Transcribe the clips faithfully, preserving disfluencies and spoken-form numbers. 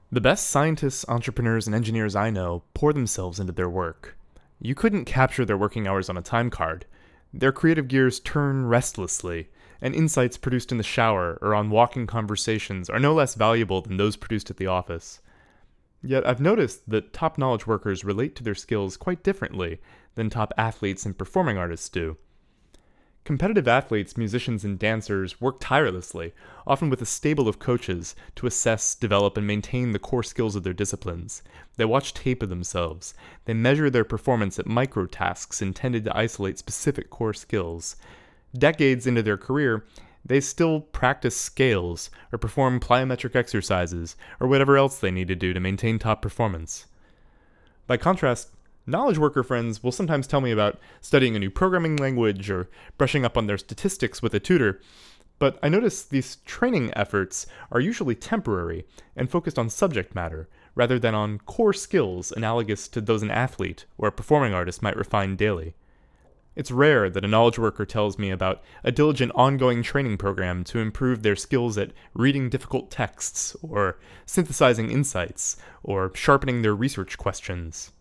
The best scientists, entrepreneurs, and engineers I know pour themselves into their work. You couldn't capture their working hours on a time card. Their creative gears turn restlessly, and insights produced in the shower or on walking conversations are no less valuable than those produced at the office. Yet I've noticed that top knowledge workers relate to their skills quite differently than top athletes and performing artists do. Competitive athletes, musicians, and dancers work tirelessly, often with a stable of coaches, to assess, develop, and maintain the core skills of their disciplines. They watch tape of themselves. They measure their performance at micro-tasks intended to isolate specific core skills. Decades into their career, they still practice scales, or perform plyometric exercises, or whatever else they need to do to maintain top performance. By contrast, knowledge worker friends will sometimes tell me about studying a new programming language or brushing up on their statistics with a tutor, but I notice these training efforts are usually temporary and focused on subject matter, rather than on core skills analogous to those an athlete or a performing artist might refine daily. It's rare that a knowledge worker tells me about a diligent ongoing training program to improve their skills at reading difficult texts, or synthesizing insights, or sharpening their research questions.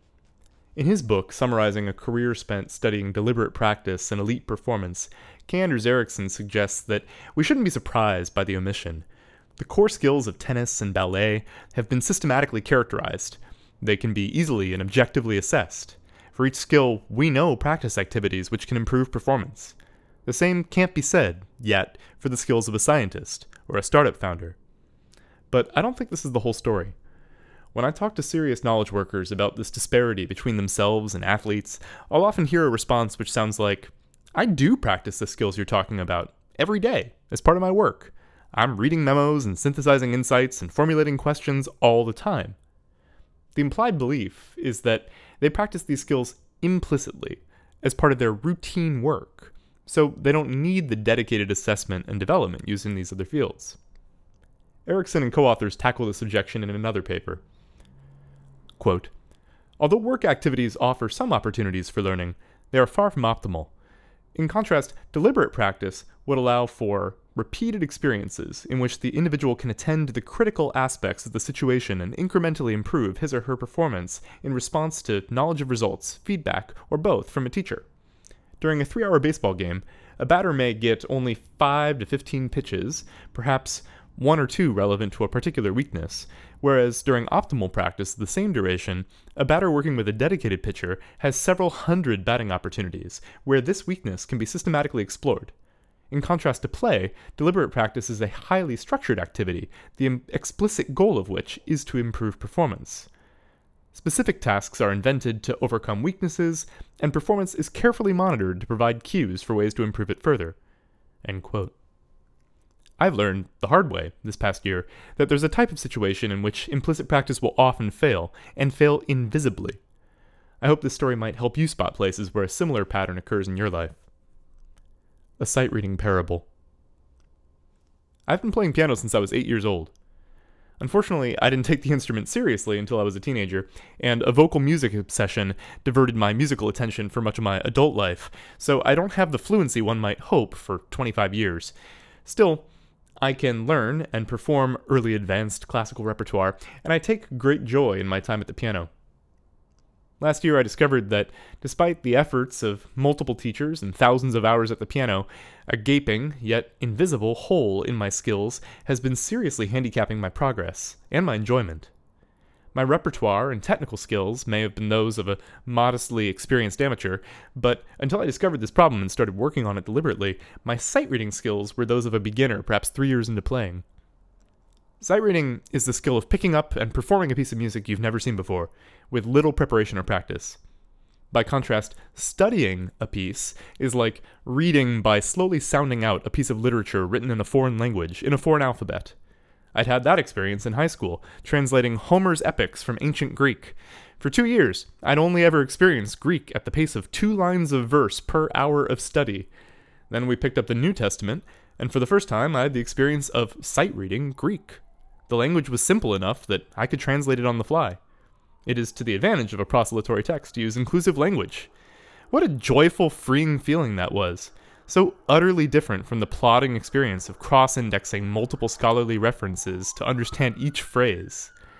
In his book summarizing a career spent studying deliberate practice and elite performance, K. Anders Ericsson suggests that we shouldn't be surprised by the omission. The core skills of tennis and ballet have been systematically characterized. They can be easily and objectively assessed. For each skill, we know practice activities which can improve performance. The same can't be said, yet, for the skills of a scientist or a startup founder. But I don't think this is the whole story. When I talk to serious knowledge workers about this disparity between themselves and athletes, I'll often hear a response which sounds like, I do practice the skills you're talking about every day as part of my work. I'm reading memos and synthesizing insights and formulating questions all the time. The implied belief is that they practice these skills implicitly as part of their routine work, so they don't need the dedicated assessment and development used in these other fields. Ericsson and co-authors tackle this objection in another paper. Quote, although work activities offer some opportunities for learning, they are far from optimal. In contrast, deliberate practice would allow for repeated experiences in which the individual can attend to the critical aspects of the situation and incrementally improve his or her performance in response to knowledge of results, feedback, or both from a teacher. During a three-hour baseball game, a batter may get only five to fifteen pitches, perhaps one or two relevant to a particular weakness, whereas during optimal practice of the same duration, a batter working with a dedicated pitcher has several hundred batting opportunities, where this weakness can be systematically explored. In contrast to play, deliberate practice is a highly structured activity, the explicit goal of which is to improve performance. Specific tasks are invented to overcome weaknesses, and performance is carefully monitored to provide cues for ways to improve it further. End quote. I've learned, the hard way, this past year, that there's a type of situation in which implicit practice will often fail, and fail invisibly. I hope this story might help you spot places where a similar pattern occurs in your life. A sight-reading parable. I've been playing piano since I was eight years old. Unfortunately, I didn't take the instrument seriously until I was a teenager, and a vocal music obsession diverted my musical attention for much of my adult life, so I don't have the fluency one might hope for twenty-five years. Still, I can learn and perform early advanced classical repertoire, and I take great joy in my time at the piano. Last year I discovered that, despite the efforts of multiple teachers and thousands of hours at the piano, a gaping, yet invisible, hole in my skills has been seriously handicapping my progress, and my enjoyment. My repertoire and technical skills may have been those of a modestly experienced amateur, but until I discovered this problem and started working on it deliberately, my sight-reading skills were those of a beginner perhaps three years into playing. Sight reading is the skill of picking up and performing a piece of music you've never seen before, with little preparation or practice. By contrast, studying a piece is like reading by slowly sounding out a piece of literature written in a foreign language, in a foreign alphabet. I'd had that experience in high school, translating Homer's epics from ancient Greek. For two years, I'd only ever experienced Greek at the pace of two lines of verse per hour of study. Then we picked up the New Testament, and for the first time I had the experience of sight-reading Greek. The language was simple enough that I could translate it on the fly. It is to the advantage of a proselytory text to use inclusive language. What a joyful, freeing feeling that was. So utterly different from the plodding experience of cross-indexing multiple scholarly references to understand each phrase.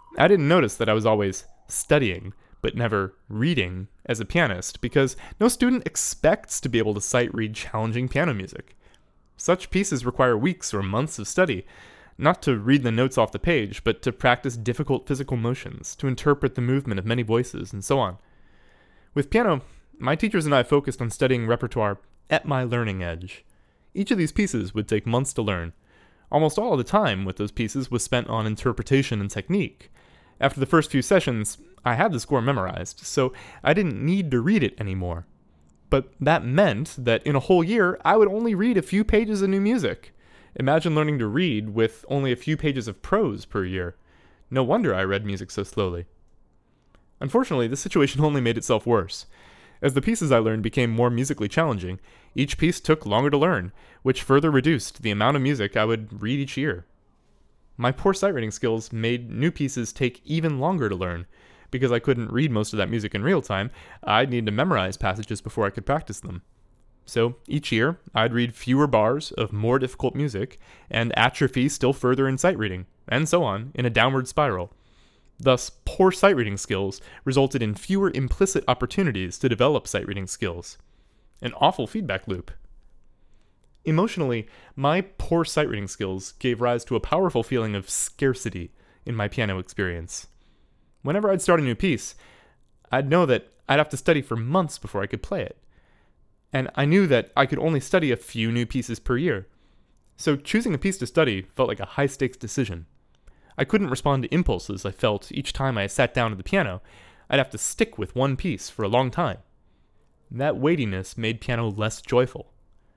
I didn't notice that I was always studying, but never reading as a pianist, because no student expects to be able to sight read challenging piano music. Such pieces require weeks or months of study, not to read the notes off the page, but to practice difficult physical motions, to interpret the movement of many voices, and so on. With piano, my teachers and I focused on studying repertoire at my learning edge. Each of these pieces would take months to learn. Almost all of the time with those pieces was spent on interpretation and technique. After the first few sessions, I had the score memorized, so I didn't need to read it anymore. But that meant that in a whole year, I would only read a few pages of new music. Imagine learning to read with only a few pages of prose per year. No wonder I read music so slowly. Unfortunately, this situation only made itself worse. As the pieces I learned became more musically challenging, each piece took longer to learn, which further reduced the amount of music I would read each year. My poor sight reading skills made new pieces take even longer to learn. Because I couldn't read most of that music in real time, I'd need to memorize passages before I could practice them. So each year, I'd read fewer bars of more difficult music, and atrophy still further in sight reading, and so on, in a downward spiral. Thus, poor sight reading skills resulted in fewer implicit opportunities to develop sight reading skills. An awful feedback loop. Emotionally, my poor sight reading skills gave rise to a powerful feeling of scarcity in my piano experience. Whenever I'd start a new piece, I'd know that I'd have to study for months before I could play it. And I knew that I could only study a few new pieces per year. So choosing a piece to study felt like a high-stakes decision. I couldn't respond to impulses I felt each time I sat down at the piano. I'd have to stick with one piece for a long time. That weightiness made piano less joyful.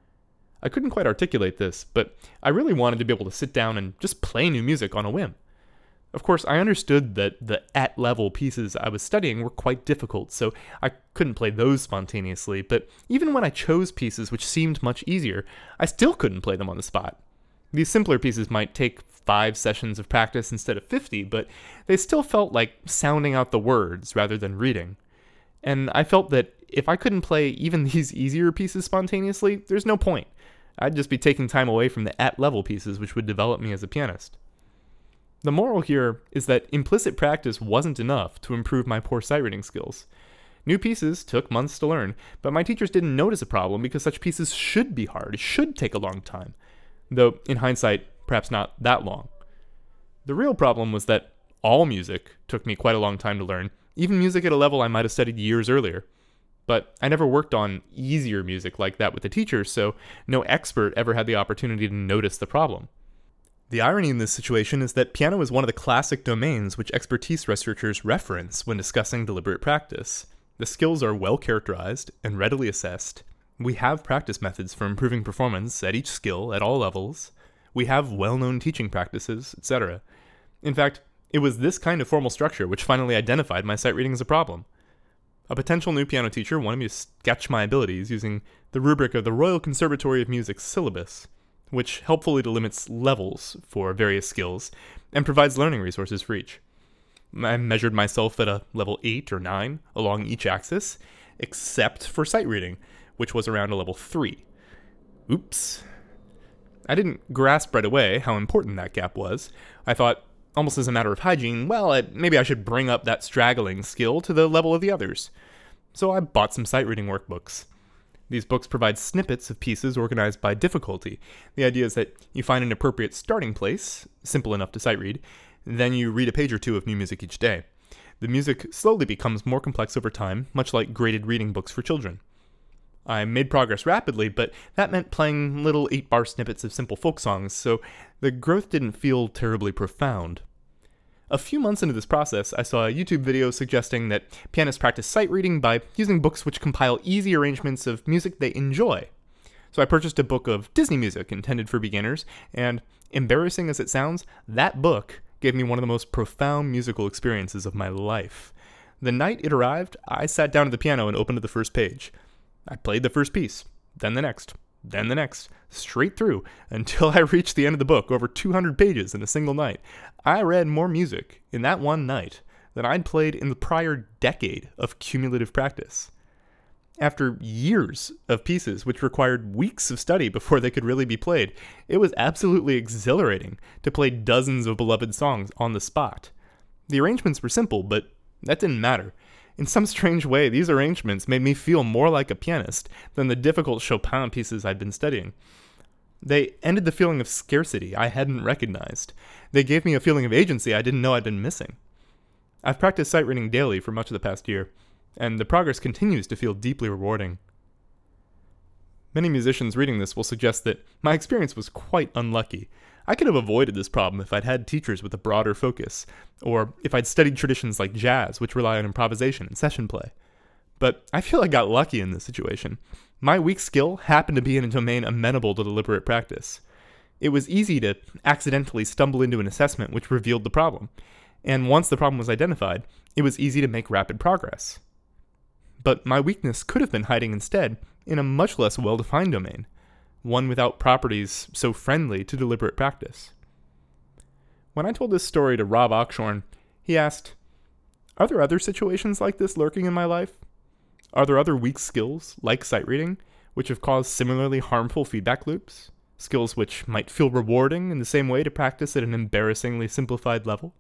I couldn't quite articulate this, but I really wanted to be able to sit down and just play new music on a whim. Of course, I understood that the at-level pieces I was studying were quite difficult, so I couldn't play those spontaneously, but even when I chose pieces which seemed much easier, I still couldn't play them on the spot. These simpler pieces might take five sessions of practice instead of fifty, but they still felt like sounding out the words rather than reading. And I felt that if I couldn't play even these easier pieces spontaneously, there's no point. I'd just be taking time away from the at-level pieces which would develop me as a pianist. The moral here is that implicit practice wasn't enough to improve my poor sight reading skills. New pieces took months to learn, but my teachers didn't notice a problem because such pieces should be hard, should take a long time. Though, in hindsight, perhaps not that long. The real problem was that all music took me quite a long time to learn, even music at a level I might have studied years earlier. But I never worked on easier music like that with the teachers, so no expert ever had the opportunity to notice the problem. The irony in this situation is that piano is one of the classic domains which expertise researchers reference when discussing deliberate practice. The skills are well characterized and readily assessed. We have practice methods for improving performance at each skill at all levels. We have well-known teaching practices, et cetera. In fact, it was this kind of formal structure which finally identified my sight reading as a problem. A potential new piano teacher wanted me to sketch my abilities using the rubric of the Royal Conservatory of Music's syllabus, which helpfully delimits levels for various skills and provides learning resources for each. I measured myself at a level eight or nine along each axis, except for sight reading, which was around a level three. Oops. I didn't grasp right away how important that gap was. I thought, almost as a matter of hygiene, well, I, maybe I should bring up that straggling skill to the level of the others. So I bought some sight reading workbooks. These books provide snippets of pieces organized by difficulty. The idea is that you find an appropriate starting place, simple enough to sight read, then you read a page or two of new music each day. The music slowly becomes more complex over time, much like graded reading books for children. I made progress rapidly, but that meant playing little eight-bar snippets of simple folk songs, so the growth didn't feel terribly profound. A few months into this process, I saw a YouTube video suggesting that pianists practice sight reading by using books which compile easy arrangements of music they enjoy. So I purchased a book of Disney music intended for beginners, and, embarrassing as it sounds, that book gave me one of the most profound musical experiences of my life. The night it arrived, I sat down at the piano and opened to the first page. I played the first piece, then the next, then the next, straight through, until I reached the end of the book, over two hundred pages in a single night. I read more music in that one night than I'd played in the prior decade of cumulative practice. After years of pieces which required weeks of study before they could really be played, it was absolutely exhilarating to play dozens of beloved songs on the spot. The arrangements were simple, but that didn't matter. In some strange way, these arrangements made me feel more like a pianist than the difficult Chopin pieces I'd been studying. They ended the feeling of scarcity I hadn't recognized. They gave me a feeling of agency I didn't know I'd been missing. I've practiced sight reading daily for much of the past year, and the progress continues to feel deeply rewarding. Many musicians reading this will suggest that my experience was quite unlucky. I could have avoided this problem if I'd had teachers with a broader focus, or if I'd studied traditions like jazz, which rely on improvisation and session play. But I feel I got lucky in this situation. My weak skill happened to be in a domain amenable to deliberate practice. It was easy to accidentally stumble into an assessment which revealed the problem, and once the problem was identified, it was easy to make rapid progress. But my weakness could have been hiding instead in a much less well-defined domain, one without properties so friendly to deliberate practice. When I told this story to Rob Oxshorn, he asked, "Are there other situations like this lurking in my life? Are there other weak skills, like sight reading, which have caused similarly harmful feedback loops? Skills which might feel rewarding in the same way to practice at an embarrassingly simplified level?"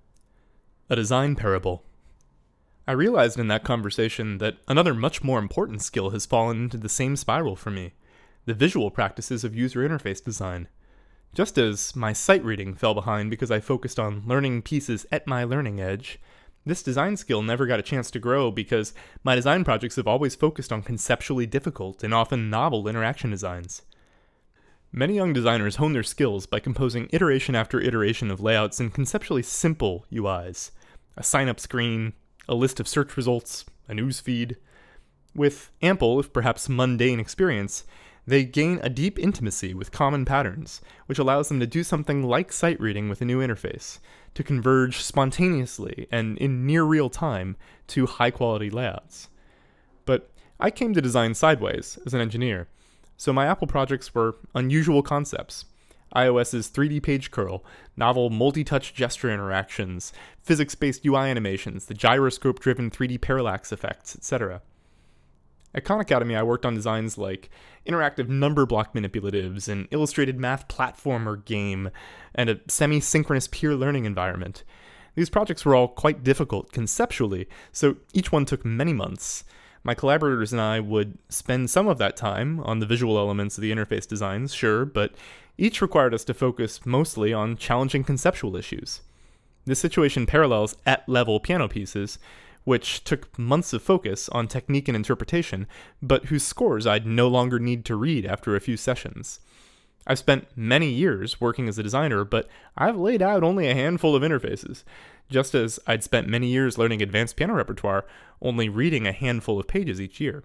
A design parable. I realized in that conversation that another much more important skill has fallen into the same spiral for me, the visual practices of user interface design. Just as my sight reading fell behind because I focused on learning pieces at my learning edge, this design skill never got a chance to grow because my design projects have always focused on conceptually difficult and often novel interaction designs. Many young designers hone their skills by composing iteration after iteration of layouts in conceptually simple U Is. A sign-up screen, a list of search results, a news feed. With ample, if perhaps mundane experience, they gain a deep intimacy with common patterns, which allows them to do something like sight reading with a new interface, to converge spontaneously and in near real time to high-quality layouts. But I came to design sideways as an engineer, so my Apple projects were unusual concepts. iOS's three D page curl, novel multi-touch gesture interactions, physics-based U I animations, the gyroscope-driven three D parallax effects, et cetera. At Khan Academy, I worked on designs like interactive number block manipulatives, an illustrated math platformer game, and a semi-synchronous peer learning environment. These projects were all quite difficult conceptually, so each one took many months. My collaborators and I would spend some of that time on the visual elements of the interface designs, sure, but each required us to focus mostly on challenging conceptual issues. This situation parallels at-level piano pieces, which took months of focus on technique and interpretation, but whose scores I'd no longer need to read after a few sessions. I've spent many years working as a designer, but I've laid out only a handful of interfaces, just as I'd spent many years learning advanced piano repertoire, only reading a handful of pages each year.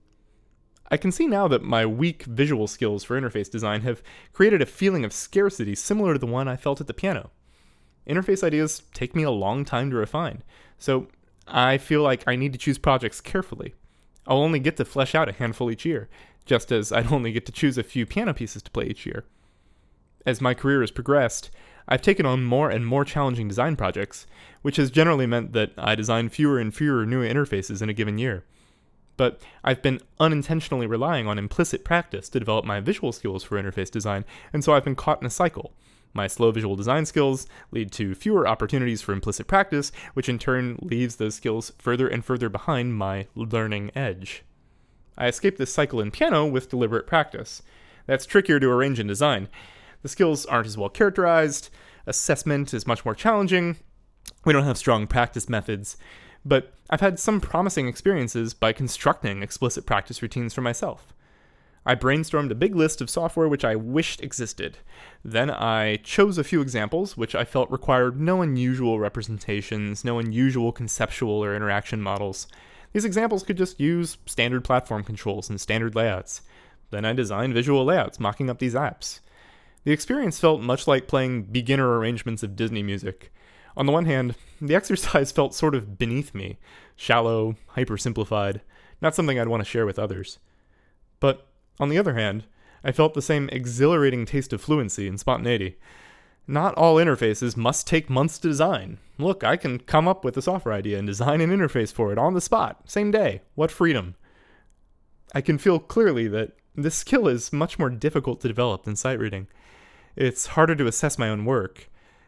I can see now that my weak visual skills for interface design have created a feeling of scarcity similar to the one I felt at the piano. Interface ideas take me a long time to refine, so I feel like I need to choose projects carefully. I'll only get to flesh out a handful each year, just as I'd only get to choose a few piano pieces to play each year. As my career has progressed, I've taken on more and more challenging design projects, which has generally meant that I design fewer and fewer new interfaces in a given year. But I've been unintentionally relying on implicit practice to develop my visual skills for interface design, and so I've been caught in a cycle. My slow visual design skills lead to fewer opportunities for implicit practice, which in turn leaves those skills further and further behind my learning edge. I escape this cycle in piano with deliberate practice. That's trickier to arrange in design. The skills aren't as well characterized, assessment is much more challenging, we don't have strong practice methods, but I've had some promising experiences by constructing explicit practice routines for myself. I brainstormed a big list of software which I wished existed. Then I chose a few examples which I felt required no unusual representations, no unusual conceptual or interaction models. These examples could just use standard platform controls and standard layouts. Then I designed visual layouts mocking up these apps. The experience felt much like playing beginner arrangements of Disney music. On the one hand, the exercise felt sort of beneath me, shallow, hyper-simplified, not something I'd want to share with others. But on the other hand, I felt the same exhilarating taste of fluency and spontaneity. Not all interfaces must take months to design. Look, I can come up with a software idea and design an interface for it on the spot, same day. What freedom. I can feel clearly that this skill is much more difficult to develop than sight reading. It's harder to assess my own work.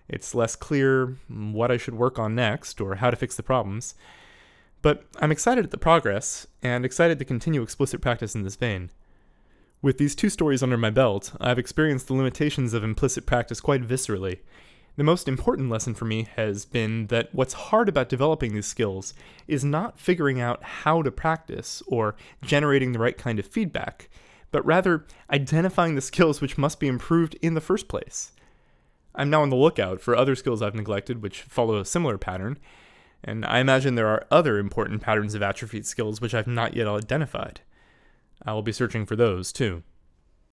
It's less clear what I should work on next or how to fix the problems. But I'm excited at the progress, and excited to continue explicit practice in this vein. With these two stories under my belt, I've experienced the limitations of implicit practice quite viscerally. The most important lesson for me has been that what's hard about developing these skills is not figuring out how to practice or generating the right kind of feedback, but rather identifying the skills which must be improved in the first place. I'm now on the lookout for other skills I've neglected which follow a similar pattern, and I imagine there are other important patterns of atrophied skills which I've not yet identified. I will be searching for those, too.